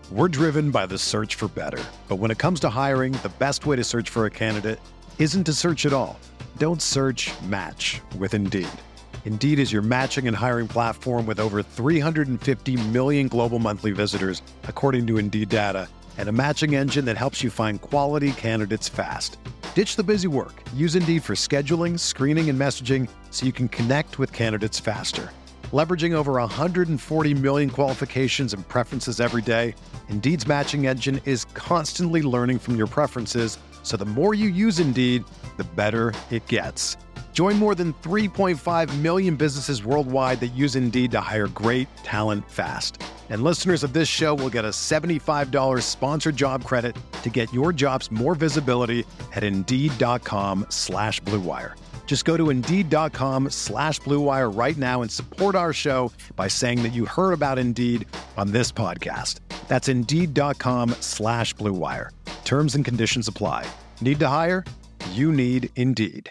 We're driven by the search for better. But when it comes to hiring, the best way to search for a candidate isn't to search at all. Don't search, match with Indeed. Indeed is your matching and hiring platform with over 350 million global monthly visitors, according to Indeed data, and a matching engine that helps you find quality candidates fast. Ditch the busy work. Use Indeed for scheduling, screening, and messaging so you can connect with candidates faster. Leveraging over 140 million qualifications and preferences every day, Indeed's matching engine is constantly learning from your preferences, so the more you use Indeed, the better it gets. Join more than 3.5 million businesses worldwide that use Indeed to hire great talent fast. And listeners of this show will get a $75 sponsored job credit to get your jobs more visibility at Indeed.com/Blue Wire. Just go to Indeed.com/Blue Wire right now and support our show by saying that you heard about Indeed on this podcast. That's Indeed.com/Blue Wire. Terms and conditions apply. Need to hire? You need Indeed.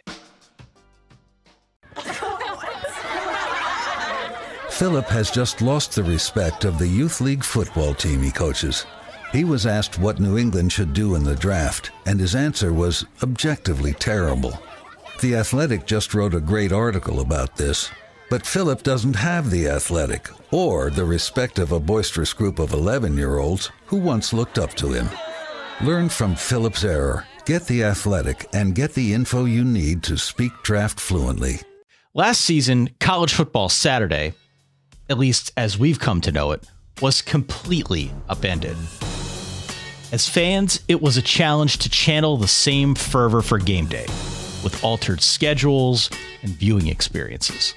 Philip has just lost the respect of the youth league football team he coaches. He was asked what New England should do in the draft, and his answer was objectively terrible. The Athletic just wrote a great article about this, but Philip doesn't have The Athletic or the respect of a boisterous group of 11-year-olds who once looked up to him. Learn from Philip's error. Get The Athletic and get the info you need to speak draft fluently. Last season, college football Saturday, at least as we've come to know it, was completely upended. As fans, it was a challenge to channel the same fervor for game day, with altered schedules and viewing experiences.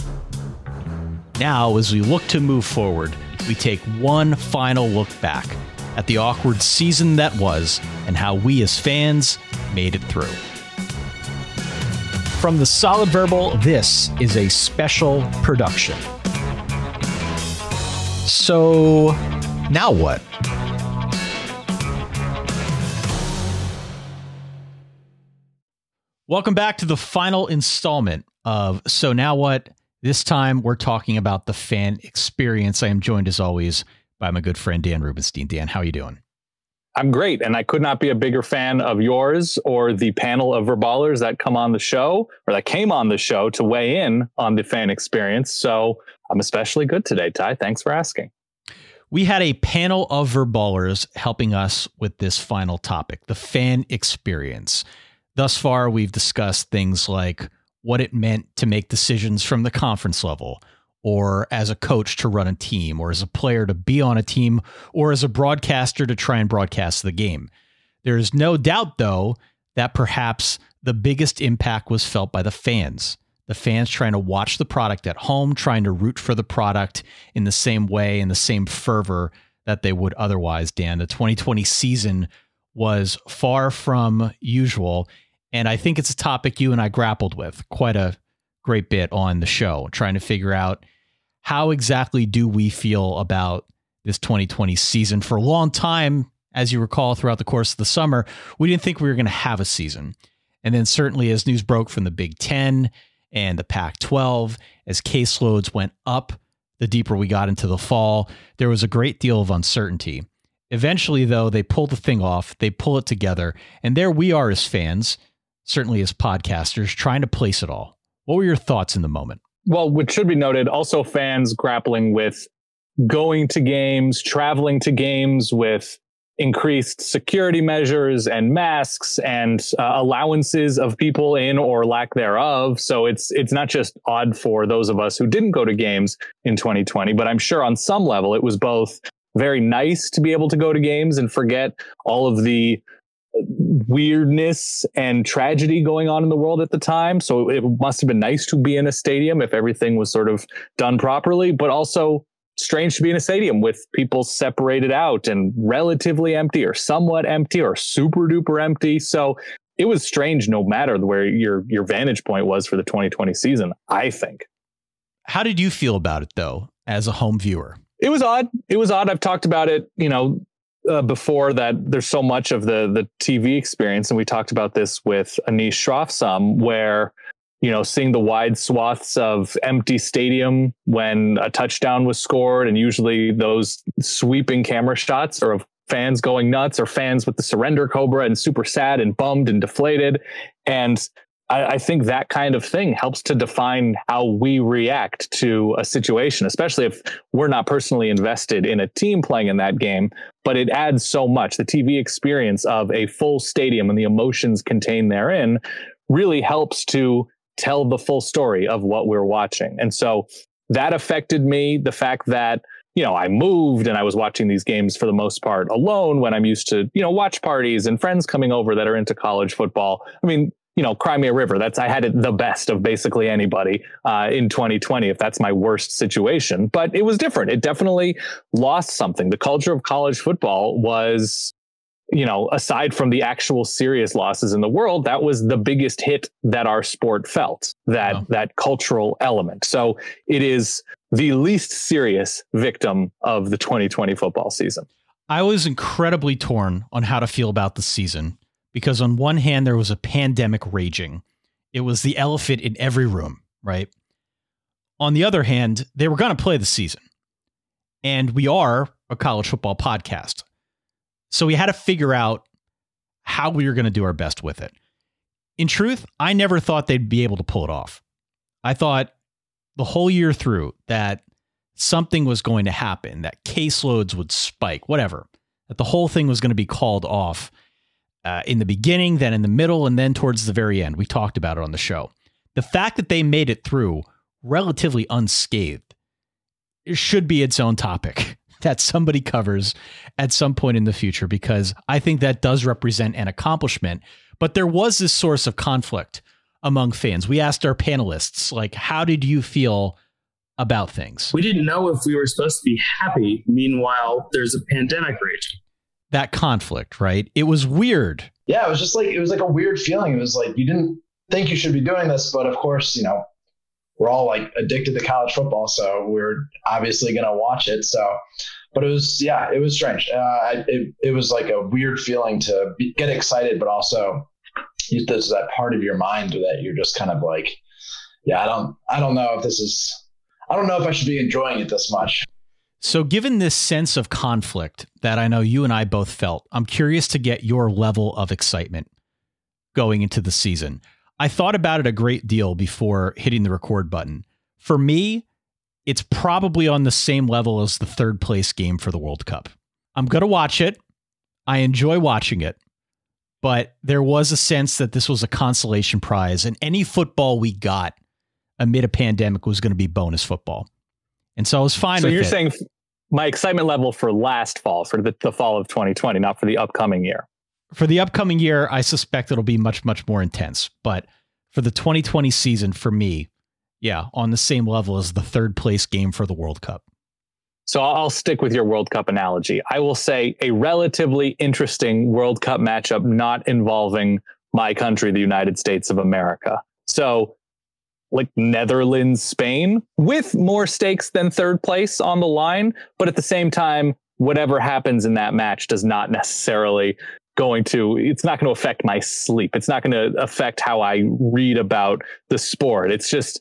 Now, as we look to move forward, we take one final look back at the awkward season that was and how we as fans made it through. From the Solid Verbal, this is a special production. So, now what? Welcome back to the final installment of So Now What? This time we're talking about the fan experience. I am joined as always by my good friend Dan Rubenstein. Dan, how are you doing? I'm great, and I could not be a bigger fan of yours or the panel of verballers that come on the show, or that came on the show to weigh in on the fan experience. So I'm especially good today, Ty. Thanks for asking. We had a panel of verballers helping us with this final topic, the fan experience. Thus far, we've discussed things like what it meant to make decisions from the conference level, or as a coach to run a team, or as a player to be on a team, or as a broadcaster to try and broadcast the game. There is no doubt, though, that perhaps the biggest impact was felt by the fans. The fans trying to watch the product at home, trying to root for the product in the same way, in the same fervor that they would otherwise, Dan. The 2020 season was far from usual. And I think it's a topic you and I grappled with quite a great bit on the show, trying to figure out how exactly do we feel about this 2020 season. For a long time, as you recall, throughout the course of the summer, we didn't think we were going to have a season. And then certainly as news broke from the Big Ten and the Pac-12, as caseloads went up, the deeper we got into the fall, there was a great deal of uncertainty. Eventually, though, they pull the thing off, they pull it together, and there we are as fans, certainly as podcasters, trying to place it all. What were your thoughts in the moment? Well, which should be noted, also fans grappling with going to games, traveling to games with increased security measures and masks and allowances of people in or lack thereof. So it's not just odd for those of us who didn't go to games in 2020, but I'm sure on some level it was both very nice to be able to go to games and forget all of the weirdness and tragedy going on in the world at the time. So it must have been nice to be in a stadium if everything was sort of done properly, but also strange to be in a stadium with people separated out and relatively empty or somewhat empty or super duper empty. So it was strange no matter where your vantage point was for the 2020 season, I think. How did you feel about it, though, as a home viewer? It was odd. I've talked about it, before, that there's so much of the TV experience. And we talked about this with Anish Shroff some, where seeing the wide swaths of empty stadium when a touchdown was scored, and usually those sweeping camera shots are of fans going nuts or fans with the surrender cobra and super sad and bummed and deflated. And I think that kind of thing helps to define how we react to a situation, especially if we're not personally invested in a team playing in that game. But it adds so much. The TV experience of a full stadium and the emotions contained therein really helps to tell the full story of what we're watching. And so that affected me. The fact that, I moved and I was watching these games for the most part alone when I'm used to, watch parties and friends coming over that are into college football. I mean, Cry Me a River. I had it the best of basically anybody in 2020, if that's my worst situation. But it was different. It definitely lost something. The culture of college football was, aside from the actual serious losses in the world, that was the biggest hit that our sport felt, that cultural element. So it is the least serious victim of the 2020 football season. I was incredibly torn on how to feel about the season because on one hand, there was a pandemic raging. It was the elephant in every room, right? On the other hand, they were going to play the season. And we are a college football podcast. So we had to figure out how we were going to do our best with it. In truth, I never thought they'd be able to pull it off. I thought the whole year through that something was going to happen, that caseloads would spike, whatever, that the whole thing was going to be called off in the beginning, then in the middle, and then towards the very end. We talked about it on the show. The fact that they made it through relatively unscathed, it should be its own topic that somebody covers at some point in the future, because I think that does represent an accomplishment. But there was this source of conflict among fans. We asked our panelists, how did you feel about things? We didn't know if we were supposed to be happy. Meanwhile, there's a pandemic raging. That conflict, right? It was weird. Yeah, it was just it was like a weird feeling. It was like, you didn't think you should be doing this, but of course, we're all addicted to college football, so we're obviously going to watch it. So, but it was strange. It was like a weird feeling to get excited, but also there's that part of your mind that you're just kind of I don't know if I don't know if I should be enjoying it this much. So given this sense of conflict that I know you and I both felt, I'm curious to get your level of excitement going into the season. I thought about it a great deal before hitting the record button. For me, it's probably on the same level as the third place game for the World Cup. I'm going to watch it. I enjoy watching it, but there was a sense that this was a consolation prize, and any football we got amid a pandemic was going to be bonus football. And so I was fine with it. So you're saying my excitement level for last fall, for the fall of 2020, not for the upcoming year. For the upcoming year, I suspect it'll be much, much more intense. But for the 2020 season, for me, on the same level as the third place game for the World Cup. So I'll stick with your World Cup analogy. I will say a relatively interesting World Cup matchup not involving my country, the United States of America. So Netherlands, Spain, with more stakes than third place on the line. But at the same time, whatever happens in that match does not necessarily it's not going to affect my sleep. It's not going to affect how I read about the sport. It's just,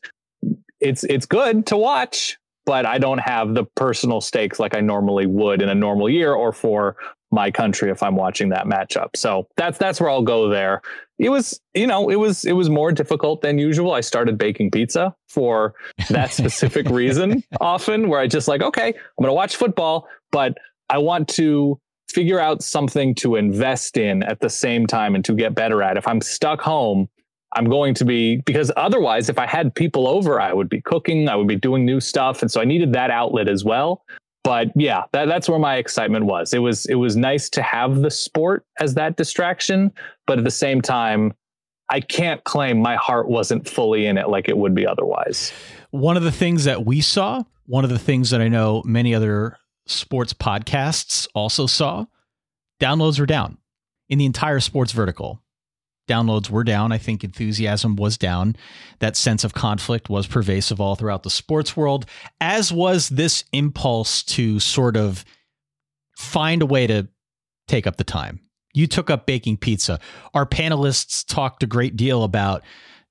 it's good to watch, but I don't have the personal stakes like I normally would in a normal year or for my country if I'm watching that matchup. So that's where I'll go there. It was, it was more difficult than usual. I started baking pizza for that specific reason often, where I just okay, I'm going to watch football, but I want to figure out something to invest in at the same time and to get better at. If I'm stuck home, I'm going to be, because otherwise, if I had people over, I would be cooking, I would be doing new stuff. And so I needed that outlet as well. But yeah, that's where my excitement was. It was nice to have the sport as that distraction. But at the same time, I can't claim my heart wasn't fully in it like it would be otherwise. One of the things that we saw, one of the things that I know many other sports podcasts also saw, downloads were down in the entire sports vertical. Downloads were down. I think enthusiasm was down. That sense of conflict was pervasive all throughout the sports world, as was this impulse to sort of find a way to take up the time. You took up baking pizza. Our panelists talked a great deal about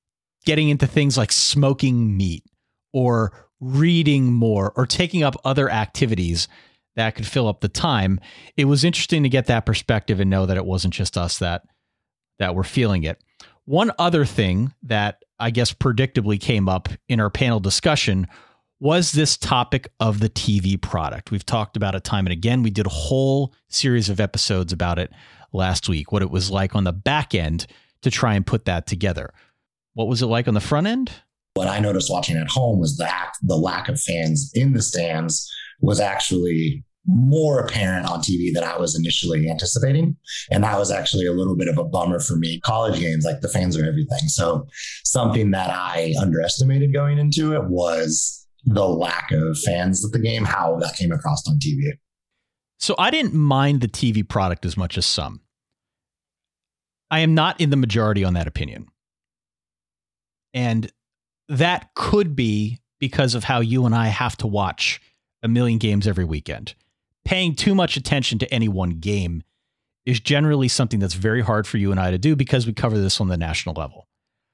getting into things like smoking meat or reading more or taking up other activities that could fill up the time. It was interesting to get that perspective and know that it wasn't just us that were feeling it. One other thing that I guess predictably came up in our panel discussion was this topic of the TV product. We've talked about it time and again. We did a whole series of episodes about it last week, what it was like on the back end to try and put that together. What was it like on the front end? What I noticed watching at home was the lack of fans in the stands was actually more apparent on TV than I was initially anticipating. And that was actually a little bit of a bummer for me. College games, like the fans are everything. So something that I underestimated going into it was the lack of fans at the game, how that came across on TV. So I didn't mind the TV product as much as some. I am not in the majority on that opinion. And that could be because of how you and I have to watch a million games every weekend. Paying too much attention to any one game is generally something that's very hard for you and I to do because we cover this on the national level.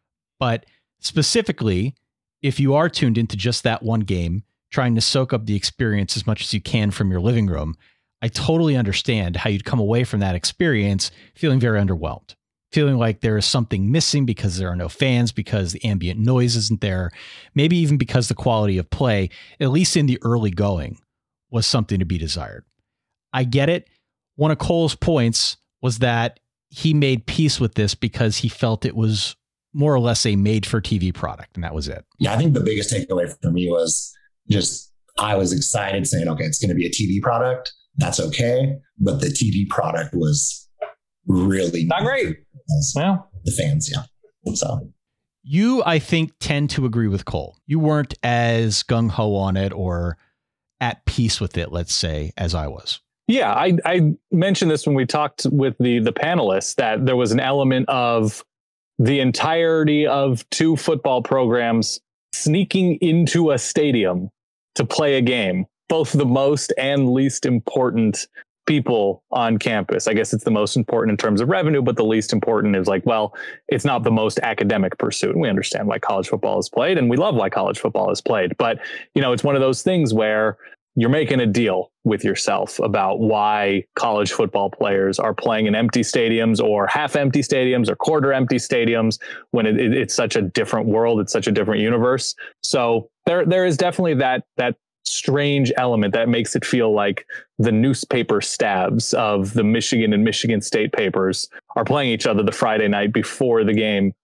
But specifically, if you are tuned into just that one game, trying to soak up the experience as much as you can from your living room, I totally understand how you'd come away from that experience feeling very underwhelmed, feeling like there is something missing because there are no fans, because the ambient noise isn't there, maybe even because the quality of play, at least in the early going, was something to be desired. I get it. One of Cole's points was that he made peace with this because he felt it was more or less a made-for-TV product, and that was it. Yeah, I think the biggest takeaway for me was just I was excited saying, okay, it's going to be a TV product. That's okay. But the TV product was really not great. Well, the fans, yeah. So you, I think, tend to agree with Cole. You weren't as gung-ho on it or at peace with it, let's say, as I was. Yeah, I mentioned this when we talked with the panelists, that there was an element of the entirety of two football programs sneaking into a stadium to play a game, both the most and least important people on campus. I guess it's the most important in terms of revenue, but the least important is like, well, it's not the most academic pursuit. We understand why college football is played and we love why college football is played. But, you know, it's one of those things where you're making a deal with yourself about why college football players are playing in empty stadiums or half empty stadiums or quarter empty stadiums when it's such a different world. It's such a different universe. So there is definitely that strange element that makes it feel like the newspaper stabs of the Michigan and Michigan State papers are playing each other the Friday night before the game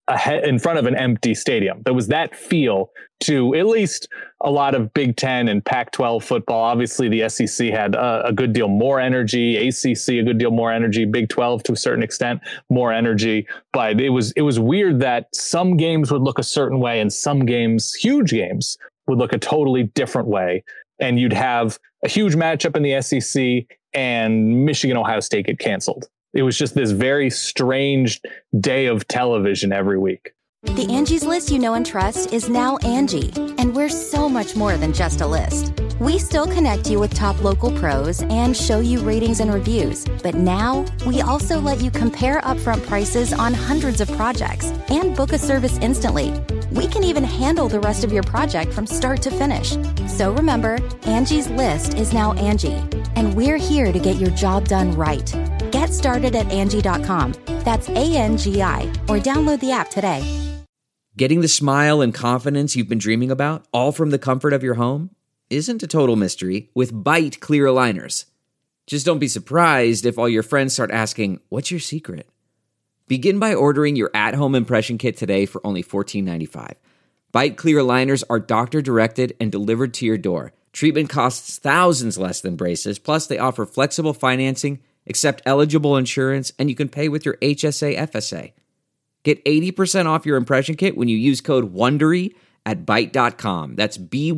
in front of an empty stadium. There was that feel to at least a lot of Big Ten and Pac-12 football. Obviously, the SEC had a good deal more energy, ACC a good deal more energy, Big 12 to a certain extent more energy. But it was weird that some games would look a certain way and some games, huge games, would look a totally different way. And you'd have a huge matchup in the SEC and Michigan, Ohio State get canceled. It was just this very strange day of television every week. The Angie's List you know and trust is now Angie, and we're so much more than just a list. We still connect you with top local pros and show you ratings and reviews, but now we also let you compare upfront prices on hundreds of projects and book a service instantly. We can even handle the rest of your project from start to finish. So remember, Angie's List is now Angie, and we're here to get your job done right. Get started at Angie.com. That's ANGI, or download the app today. Getting the smile and confidence you've been dreaming about, all from the comfort of your home, isn't a total mystery with Byte clear aligners. Just don't be surprised if all your friends start asking, "What's your secret?" Begin by ordering your at-home impression kit today for only $14.95. Byte clear aligners are doctor-directed and delivered to your door. Treatment costs thousands less than braces, plus they offer flexible financing, accept eligible insurance, and you can pay with your HSA FSA. Get 80% off your impression kit when you use code WONDERY at Byte.com. That's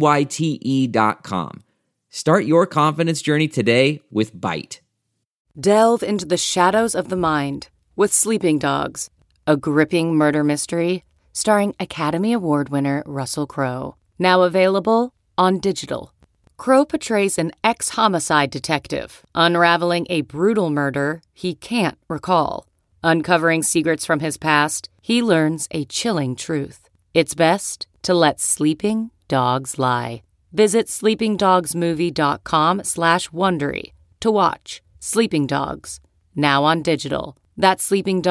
BYTE.com. Start your confidence journey today with Byte. Delve into the shadows of the mind with Sleeping Dogs, a gripping murder mystery starring Academy Award winner Russell Crowe. Now available on digital. Crowe portrays an ex-homicide detective unraveling a brutal murder he can't recall. Uncovering secrets from his past, he learns a chilling truth. It's best to let sleeping dogs lie. Visit sleepingdogsmovie.com/Wondery to watch Sleeping Dogs, now on digital. That's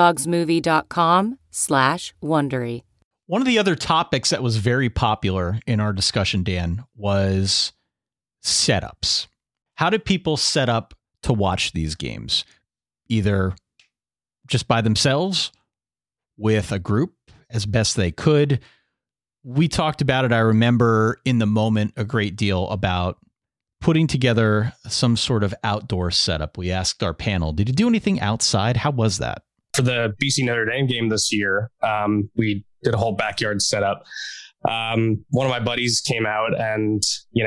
sleepingdogsmovie.com/Wondery. One of the other topics that was very popular in our discussion, Dan, was setups. How did people set up to watch these games? Either just by themselves, with a group, as best they could. We talked about it, I remember, in the moment a great deal about putting together some sort of outdoor setup. We asked our panel, did you do anything outside? How was that? For the BC Notre Dame game this year, we did a whole backyard setup. One of my buddies came out and,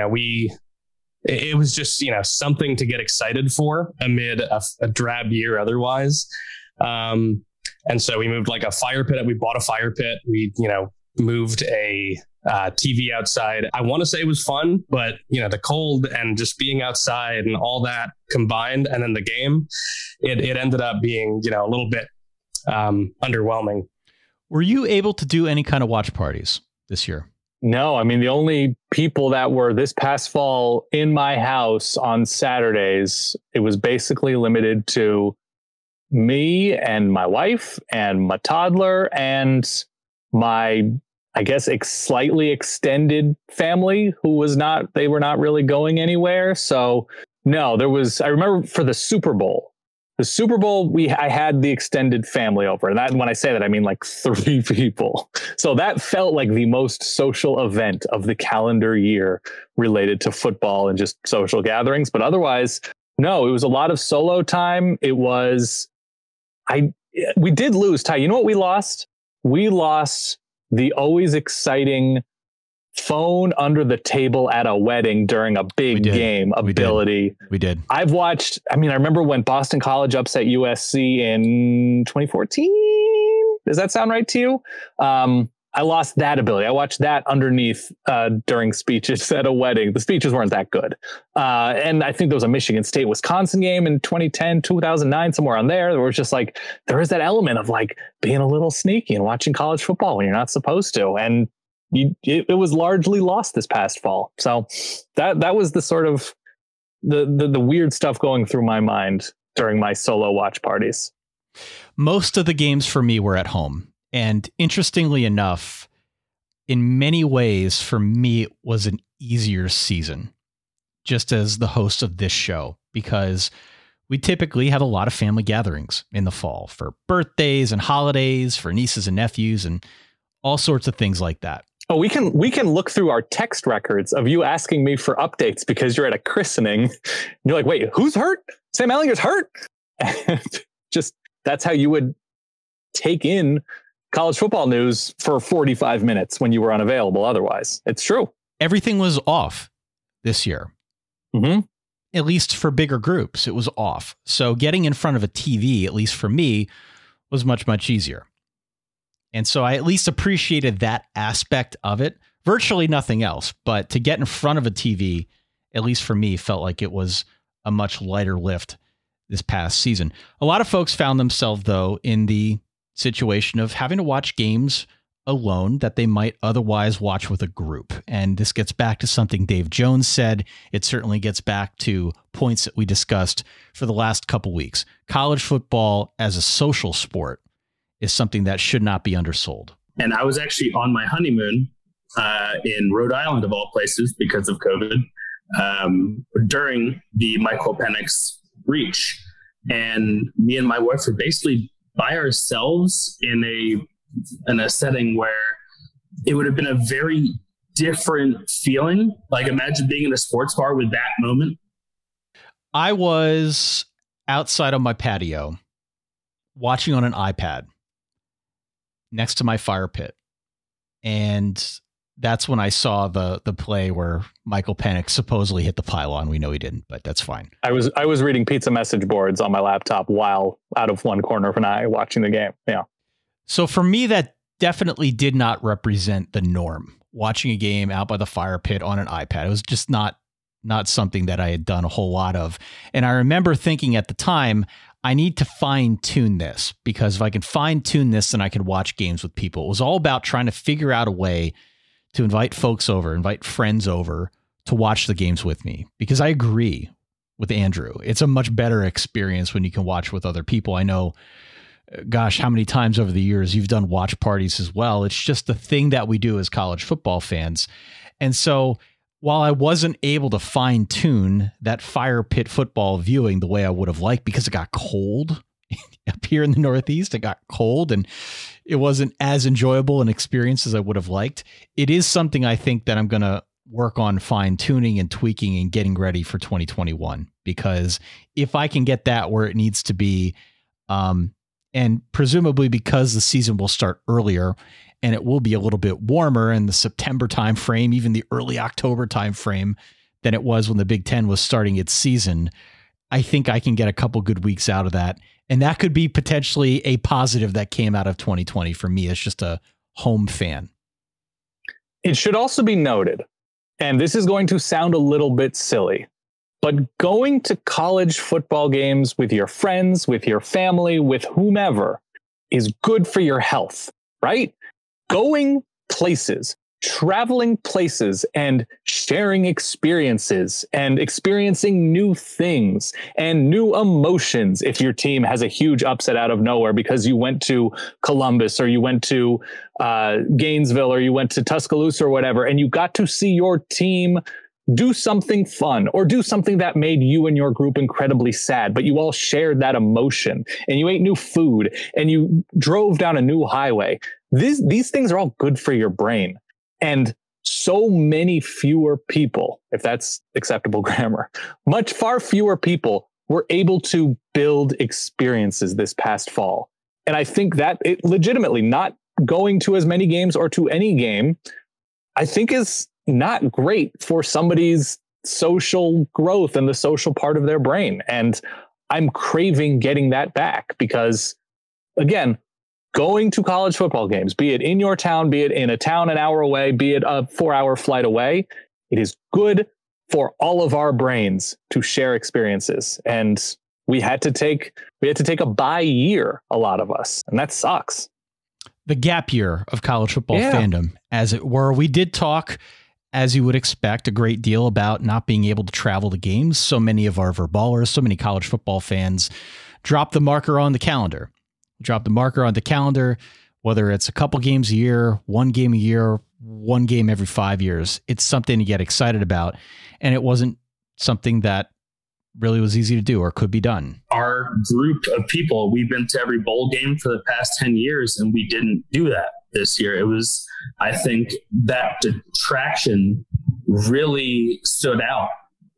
it was just, something to get excited for amid a drab year otherwise. And so we moved like a fire pit. We bought a fire pit. We, moved a TV outside. I want to say it was fun, but the cold and just being outside and all that combined, and then the game, it ended up being, a little bit underwhelming. Were you able to do any kind of watch parties this year? No, I mean, the only people that were this past fall in my house on Saturdays, it was basically limited to me and my wife and my toddler and my, I guess, slightly extended family they were not really going anywhere. So no, I remember for the Super Bowl, I had the extended family over. And that, when I say that, I mean like 3 people. So that felt like the most social event of the calendar year related to football and just social gatherings. But otherwise, no, it was a lot of solo time. We did lose, Ty. You know what we lost? We lost the always exciting phone under the table at a wedding during a big game ability. We did. I remember when Boston College upset USC in 2014. Does that sound right to you? I lost that ability. I watched that underneath during speeches at a wedding. The speeches weren't that good. And I think there was a Michigan State, Wisconsin game in 2010, 2009, somewhere on there. Where it was just like, there is that element of like being a little sneaky and watching college football when you're not supposed to. And it was largely lost this past fall. So that was the sort of the weird stuff going through my mind during my solo watch parties. Most of the games for me were at home. And interestingly enough, in many ways, for me, it was an easier season, just as the host of this show, because we typically have a lot of family gatherings in the fall for birthdays and holidays, for nieces and nephews, and all sorts of things like that. Oh, we can look through our text records of you asking me for updates because you're at a christening. And you're like, wait, who's hurt? Sam Ehlinger's hurt? And just that's how you would take in college football news for 45 minutes when you were unavailable. Otherwise, it's true. Everything was off this year. Mm-hmm. At least for bigger groups, it was off. So getting in front of a TV, at least for me, was much, much easier. And so I at least appreciated that aspect of it. Virtually nothing else, but to get in front of a TV, at least for me, felt like it was a much lighter lift this past season. A lot of folks found themselves, though, in the situation of having to watch games alone that they might otherwise watch with a group. And this gets back to something Dave Jones said. It certainly gets back to points that we discussed for the last couple weeks. College football as a social sport is something that should not be undersold. And I was actually on my honeymoon in Rhode Island, of all places, because of COVID, during the Michael Penix reach. And me and my wife were basically by ourselves in a setting where it would have been a very different feeling. Like, imagine being in a sports bar with that moment. I was outside on my patio watching on an iPad next to my fire pit. And that's when I saw the play where Michael Penix supposedly hit the pylon. We know he didn't, but that's fine. I was reading pizza message boards on my laptop while out of one corner of an eye watching the game. Yeah. So for me, that definitely did not represent the norm. Watching a game out by the fire pit on an iPad. It was just not something that I had done a whole lot of. And I remember thinking at the time, I need to fine tune this, because if I can fine tune this, then I can watch games with people. It was all about trying to figure out a way to invite folks over, invite friends over to watch the games with me, because I agree with Andrew. It's a much better experience when you can watch with other people. I know, gosh, how many times over the years you've done watch parties as well. It's just the thing that we do as college football fans. And so while I wasn't able to fine tune that fire pit football viewing the way I would have liked, because it got cold up here in the Northeast, it got cold and it wasn't as enjoyable an experience as I would have liked. It is something I think that I'm going to work on fine tuning and tweaking and getting ready for 2021, because if I can get that where it needs to be, and presumably because the season will start earlier and it will be a little bit warmer in the September timeframe, even the early October timeframe than it was when the Big Ten was starting its season, I think I can get a couple good weeks out of that. And that could be potentially a positive that came out of 2020 for me as just a home fan. It should also be noted, and this is going to sound a little bit silly, but going to college football games with your friends, with your family, with whomever is good for your health, right? Going places, traveling places and sharing experiences and experiencing new things and new emotions. If your team has a huge upset out of nowhere because you went to Columbus or you went to Gainesville or you went to Tuscaloosa or whatever, and you got to see your team do something fun or do something that made you and your group incredibly sad, but you all shared that emotion and you ate new food and you drove down a new highway. These things are all good for your brain. And so many fewer people, if that's acceptable grammar, far fewer people were able to build experiences this past fall. And I think that it legitimately not going to as many games or to any game, I think is not great for somebody's social growth and the social part of their brain. And I'm craving getting that back because, again, going to college football games, be it in your town, be it in a town an hour away, be it a 4-hour flight away, it is good for all of our brains to share experiences. And we had to take a bye year, a lot of us, and that sucks. The gap year of college football fandom, as it were. We did talk, as you would expect, a great deal about not being able to travel to games. So many of our verballers, so many college football fans dropped the marker on the calendar. Whether it's a couple games a year, one game a year, one game every 5 years. It's something to get excited about. And it wasn't something that really was easy to do or could be done. Our group of people, we've been to every bowl game for the past 10 years, and we didn't do that this year. It was, I think, that detraction really stood out.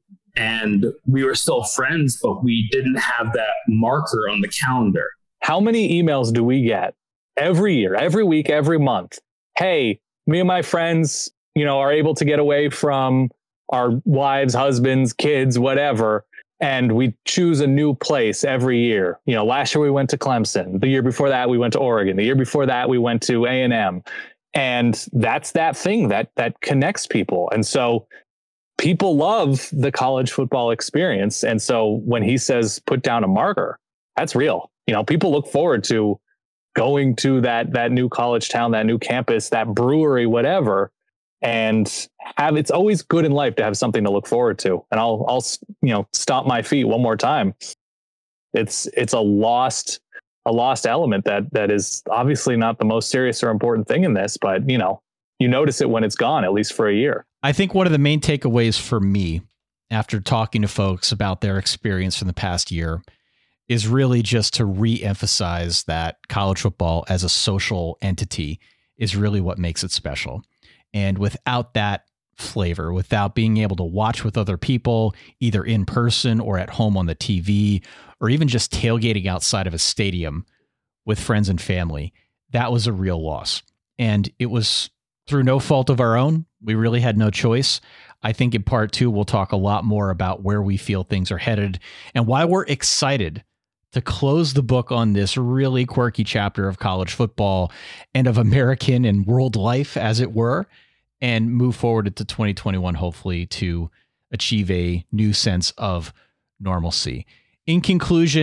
And we were still friends, but we didn't have that marker on the calendar. How many emails do we get every year, every week, every month? Hey, me and my friends, are able to get away from our wives, husbands, kids, whatever. And we choose a new place every year. Last year we went to Clemson. The year before that, we went to Oregon. The year before that, we went to A&M. And that's that thing that connects people. And so people love the college football experience. And so when he says put down a marker, that's real. People look forward to going to that new college town, that new campus, that brewery, whatever. And it's always good in life to have something to look forward to. And I'll stomp my feet one more time. It's a lost element that is obviously not the most serious or important thing in this, but you notice it when it's gone, at least for a year. I think one of the main takeaways for me after talking to folks about their experience from the past year is really just to re-emphasize that college football as a social entity is really what makes it special. And without that flavor, without being able to watch with other people, either in person or at home on the TV, or even just tailgating outside of a stadium with friends and family, that was a real loss. And it was through no fault of our own. We really had no choice. I think in part 2, we'll talk a lot more about where we feel things are headed and why we're excited to close the book on this really quirky chapter of college football and of American and world life, as it were, and move forward into 2021, hopefully, to achieve a new sense of normalcy. In conclusion,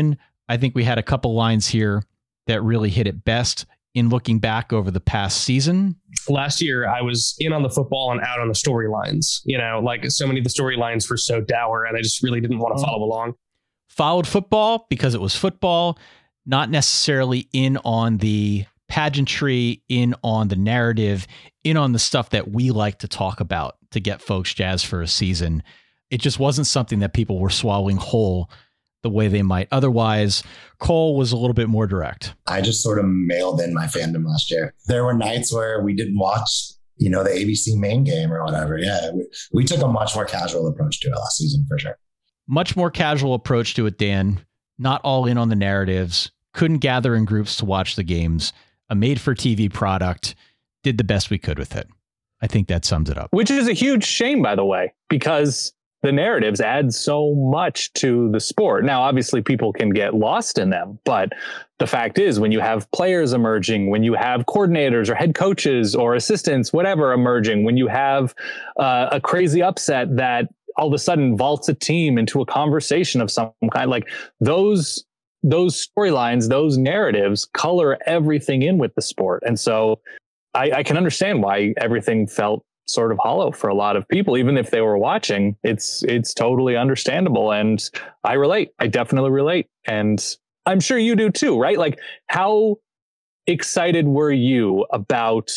I think we had a couple lines here that really hit it best in looking back over the past season. Last year, I was in on the football and out on the storylines. Like so many of the storylines were so dour, and I just really didn't want to follow along. Followed football because it was football, not necessarily in on the pageantry, in on the narrative, in on the stuff that we like to talk about to get folks jazzed for a season. It just wasn't something that people were swallowing whole the way they might otherwise. Cole was a little bit more direct. I just sort of mailed in my fandom last year. There were nights where we didn't watch, the ABC main game or whatever. Yeah, we took a much more casual approach to it last season for sure. Much more casual approach to it, Dan. Not all in on the narratives. Couldn't gather in groups to watch the games. A made-for-TV product. Did the best we could with it. I think that sums it up. Which is a huge shame, by the way, because the narratives add so much to the sport. Now, obviously, people can get lost in them, but the fact is, when you have players emerging, when you have coordinators or head coaches or assistants, whatever, emerging, when you have a crazy upset that all of a sudden vaults a team into a conversation of some kind, like those storylines, those narratives color everything in with the sport. And so I can understand why everything felt sort of hollow for a lot of people, even if they were watching. It's totally understandable. And I relate. I definitely relate. And I'm sure you do too, right? Like, how excited were you about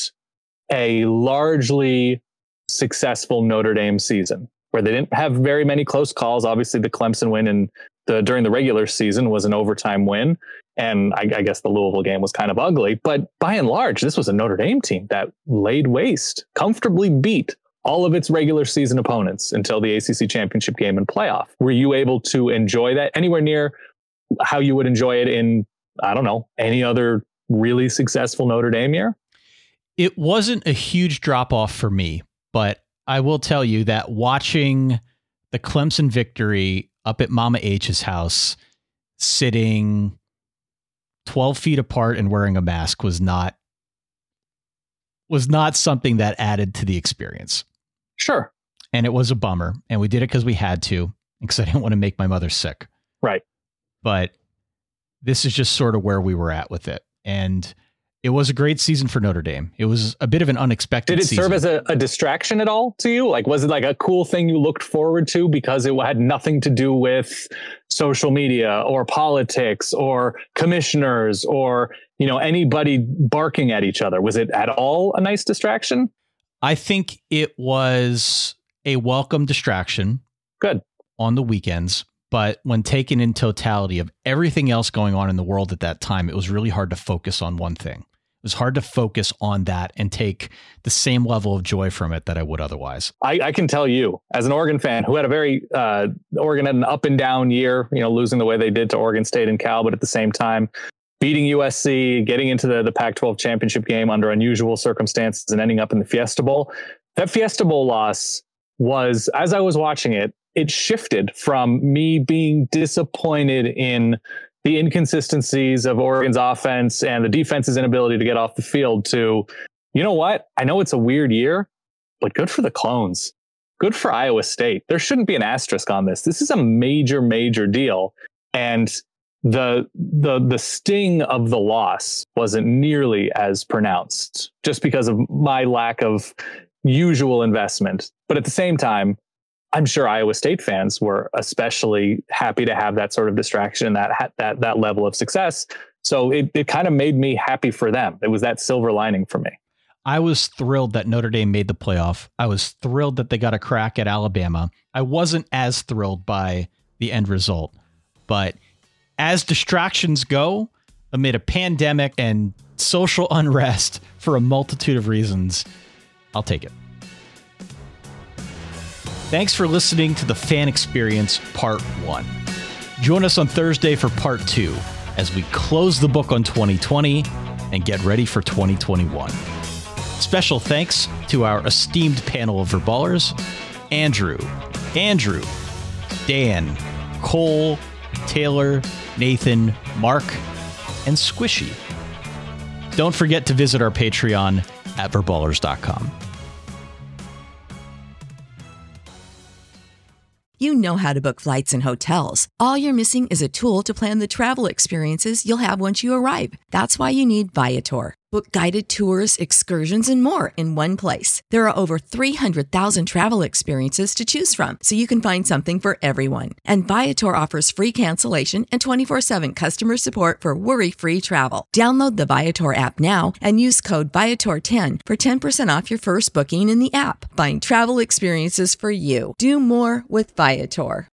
a largely successful Notre Dame season where they didn't have very many close calls? Obviously, the Clemson win during the regular season was an overtime win. And I guess the Louisville game was kind of ugly. But by and large, this was a Notre Dame team that laid waste, comfortably beat all of its regular season opponents until the ACC championship game and playoff. Were you able to enjoy that anywhere near how you would enjoy it in, I don't know, any other really successful Notre Dame year? It wasn't a huge drop off for me, but I will tell you that watching the Clemson victory up at Mama H's house, sitting 12 feet apart and wearing a mask was not something that added to the experience. Sure. And it was a bummer. And we did it because we had to, because I didn't want to make my mother sick. Right. But this is just sort of where we were at with it. And it was a great season for Notre Dame. It was a bit of an unexpected season. Did it serve as a distraction at all to you? Like, was it like a cool thing you looked forward to because it had nothing to do with social media or politics or commissioners or, anybody barking at each other? Was it at all a nice distraction? I think it was a welcome distraction. Good. On the weekends. But when taken in totality of everything else going on in the world at that time, it was really hard to focus on one thing. It was hard to focus on that and take the same level of joy from it that I would otherwise. I can tell you, as an Oregon fan who had Oregon had an up and down year, losing the way they did to Oregon State and Cal, but at the same time, beating USC, getting into the Pac-12 championship game under unusual circumstances and ending up in the Fiesta Bowl. That Fiesta Bowl loss was, as I was watching it, it shifted from me being disappointed in the inconsistencies of Oregon's offense and the defense's inability to get off the field to, you know what? I know it's a weird year, but good for the Clones. Good for Iowa State. There shouldn't be an asterisk on this. This is a major, major deal. And the sting of the loss wasn't nearly as pronounced just because of my lack of usual investment. But at the same time, I'm sure Iowa State fans were especially happy to have that sort of distraction, that level of success. So it kind of made me happy for them. It was that silver lining for me. I was thrilled that Notre Dame made the playoff. I was thrilled that they got a crack at Alabama. I wasn't as thrilled by the end result, but as distractions go, amid a pandemic and social unrest for a multitude of reasons, I'll take it. Thanks for listening to The Fan Experience Part 1. Join us on Thursday for Part 2 as we close the book on 2020 and get ready for 2021. Special thanks to our esteemed panel of Verballers, Andrew, Dan, Cole, Taylor, Nathan, Mark, and Squishy. Don't forget to visit our Patreon at verballers.com. You know how to book flights and hotels. All you're missing is a tool to plan the travel experiences you'll have once you arrive. That's why you need Viator. Book guided tours, excursions, and more in one place. There are over 300,000 travel experiences to choose from, so you can find something for everyone. And Viator offers free cancellation and 24/7 customer support for worry-free travel. Download the Viator app now and use code Viator10 for 10% off your first booking in the app. Find travel experiences for you. Do more with Viator.